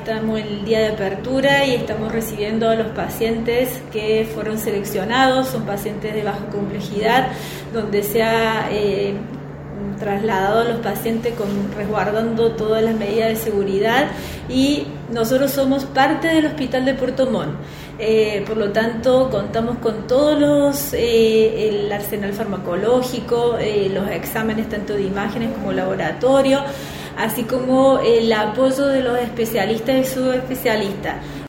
estamos en el día de apertura y estamos recibiendo a los pacientes que fueron seleccionados. Son pacientes de baja complejidad, donde se ha trasladado a los pacientes resguardando todas las medidas de seguridad, y nosotros somos parte del Hospital de Puerto Montt. Por lo tanto, contamos con todos el arsenal farmacológico, los exámenes tanto de imágenes como laboratorio, así como el apoyo de los especialistas y subespecialistas.